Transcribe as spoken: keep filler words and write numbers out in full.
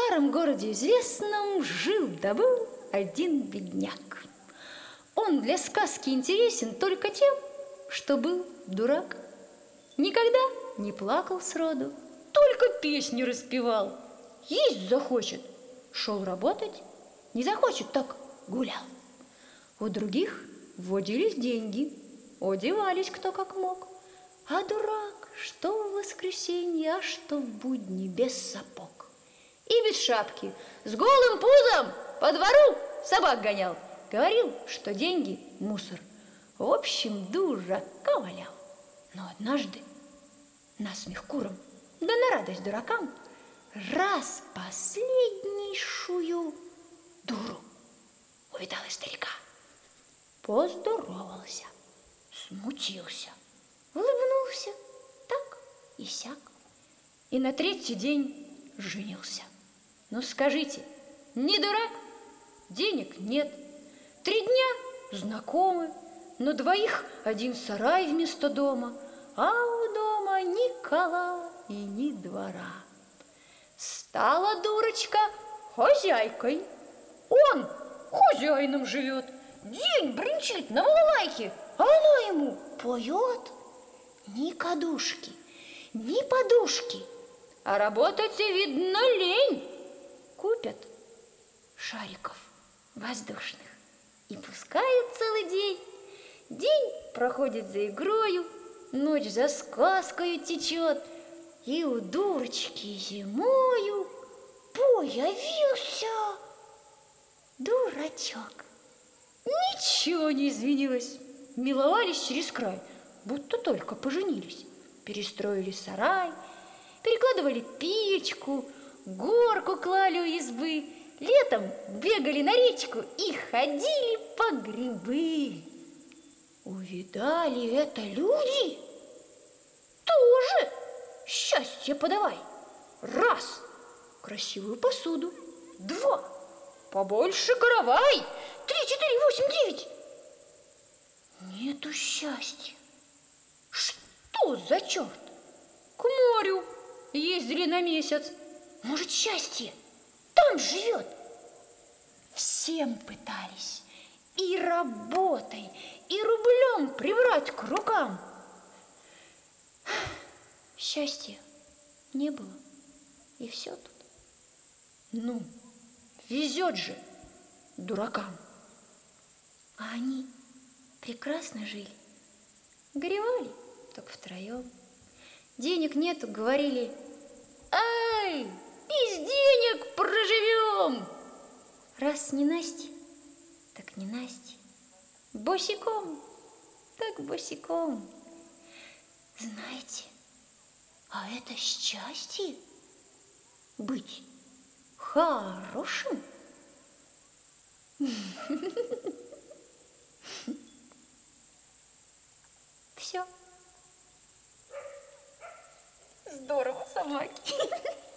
старом городе известном жил-добыл один бедняк. Он для сказки интересен только тем, что был дурак. Никогда не плакал сроду, только песни распевал. Есть захочет — шел работать, не захочет — так гулял. У других водились деньги, одевались кто как мог. А дурак, что в воскресенье, а что в будни, без сапог и без шапки, с голым пузом по двору собак гонял. Говорил, что деньги – мусор. В общем, дурака валял. Но однажды насмех курам, да на радость дуракам, раз последнейшую дуру увидал издалека. Поздоровался, смутился, улыбнулся так и сяк, и на третий день женился. Ну скажите, не дурак? Денег нет. Три дня знакомы, но двоих один сарай вместо дома, а у дома ни кола и ни двора. Стала дурочка хозяйкой. Он хозяином живет, день бренчит на балалайке, а она ему поет. Ни кадушки, ни подушки, а работать, видно, лень. Купят шариков воздушных и пускают целый день. День проходит за игрою, ночь за сказкою течет, и у дурочки зимою появился дурачок. Ничего не изменилось, миловались через край, будто только поженились. Перестроили сарай, перекладывали печку, горку клали у избы, летом бегали на речку и ходили по грибы. Увидали это люди, тоже счастье подавай. Раз — красивую посуду, два — побольше каравай, три, четыре, восемь, девять. Нету счастья. Что за черт? К морю ездили на месяц. Может, счастье там живет? Всем пытались и работой, и рублем прибрать к рукам. Счастья не было, и все тут. Ну, везет же дуракам. А они прекрасно жили. Горевали только втроем. Денег нету, говорили: ай, без денег проживем. Раз не Настя, так не Настя. Босиком, так босиком. Знаете, а это счастье быть хорошим. Все. Здорово, собаки.